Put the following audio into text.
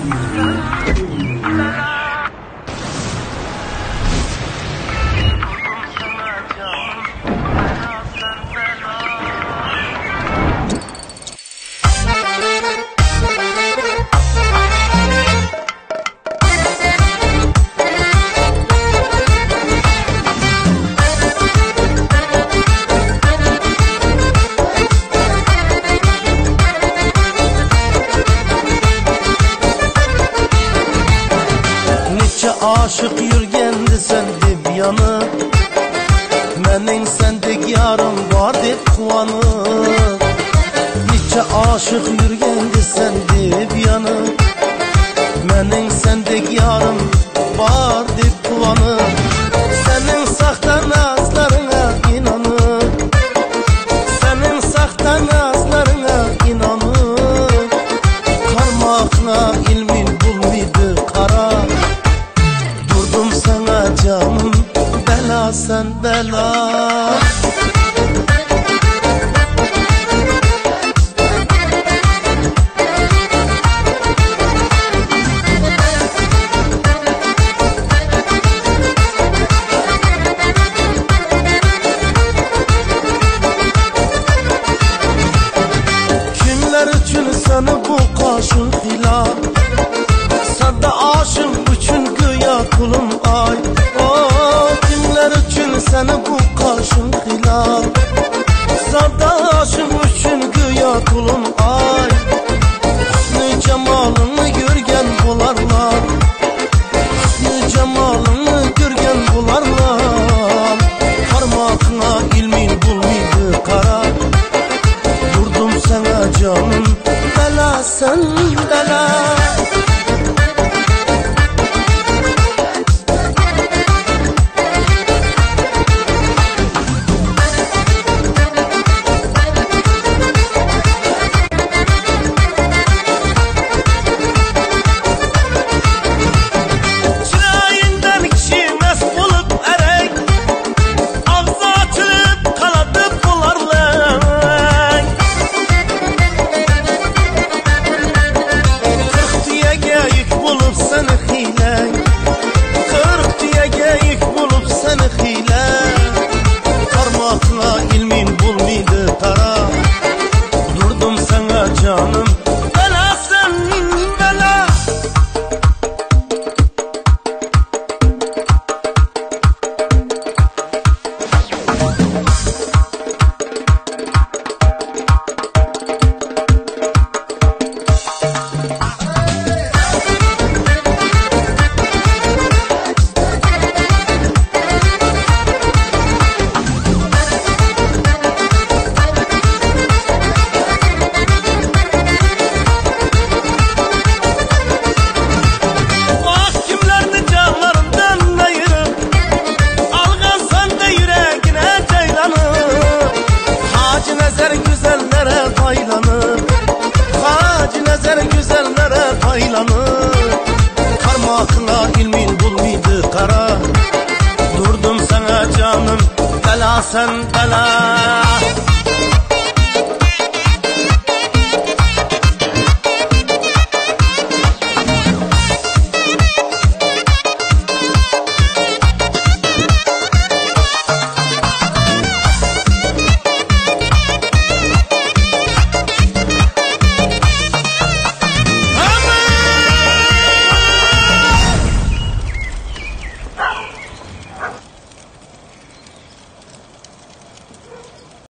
Aşık yürgendi sen deb yanıp, mening sendek yarım var deb quvonib. Necha aşık yürgendi sen deb yanıp, mening sendek yarım var deb quvonib. Senin saxta nazlarına inanıp, senin saxta nazlarına inanıp, qarmoqna ilmin bulmaydı qara. Durdum sana canım, bela sen bela. Kimler için seni bu kaşın hilal, sadda aşım üçün güya kulum ay. Oh, kimler için seni bu kaşın hilal, sadda aşım üçün güya kulum ay. Hüsnü cemalını görgen bularlar, hüsnü cemalını görgen bularlar. Parmağına ilmin bulmaydı kara. Durdum sana canım, bela sen bela. İlmin bulmaydı tara. Durdum sana canım, bela sen bela. Güzellere baylanıp, hacı nezer güzellere baylanıp, parmağına ilmin bulmaydı kara. Durdum sana canım, bela sen bela.